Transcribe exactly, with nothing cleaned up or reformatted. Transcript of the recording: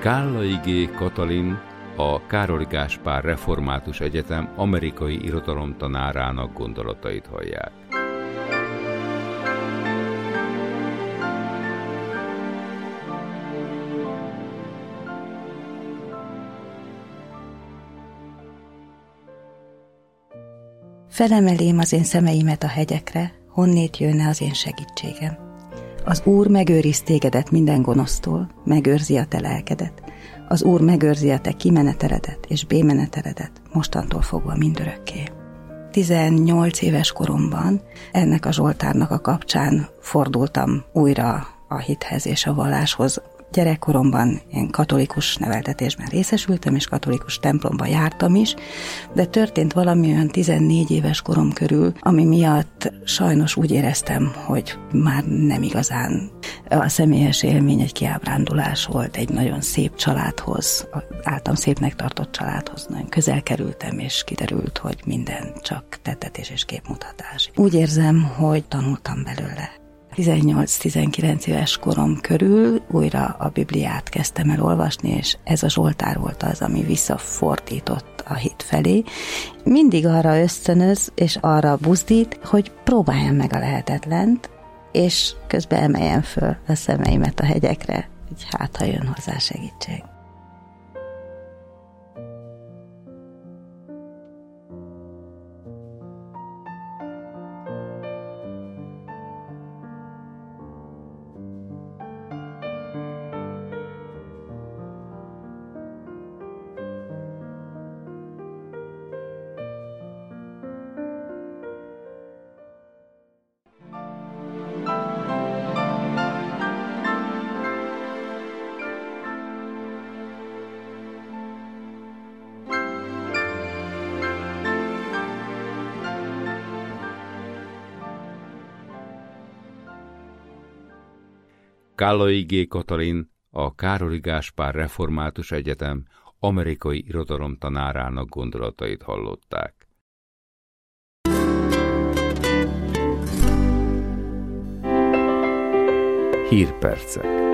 Kállai G. Katalin, a Károly Gáspár Református Egyetem amerikai irodalomtanárának gondolatait hallják. Felemelém az én szemeimet a hegyekre, honnét jönne az én segítségem. Az Úr megőriz tégedet minden gonosztól, megőrzi a te lelkedet. Az Úr megőrzi a te kimeneteledet és bémeneteledet, mostantól fogva mindörökké. tizennyolc éves koromban ennek a Zsoltárnak a kapcsán fordultam újra a hithez és a valláshoz. Gyerekkoromban én katolikus neveltetésben részesültem, és katolikus templomba jártam is, de történt valami olyan tizennégy éves korom körül, ami miatt sajnos úgy éreztem, hogy már nem igazán a személyes élmény egy kiábrándulás volt, egy nagyon szép családhoz, általam szépnek tartott családhoz nagyon közel kerültem, és kiderült, hogy minden csak tettetés és képmutatás. Úgy érzem, hogy tanultam belőle. tizennyolc-tizenkilenc éves korom körül újra a Bibliát kezdtem el olvasni, és ez a Zsoltár volt az, ami visszafordított a hit felé. Mindig arra ösztönöz, és arra buzdít, hogy próbáljam meg a lehetetlent, és közben emeljem föl a szemeimet a hegyekre, így hát, ha jön hozzá segítség. Kállai G. Katalin, a Károly Gáspár Református Egyetem amerikai irodalomtanárának gondolatait hallották. Hírpercek.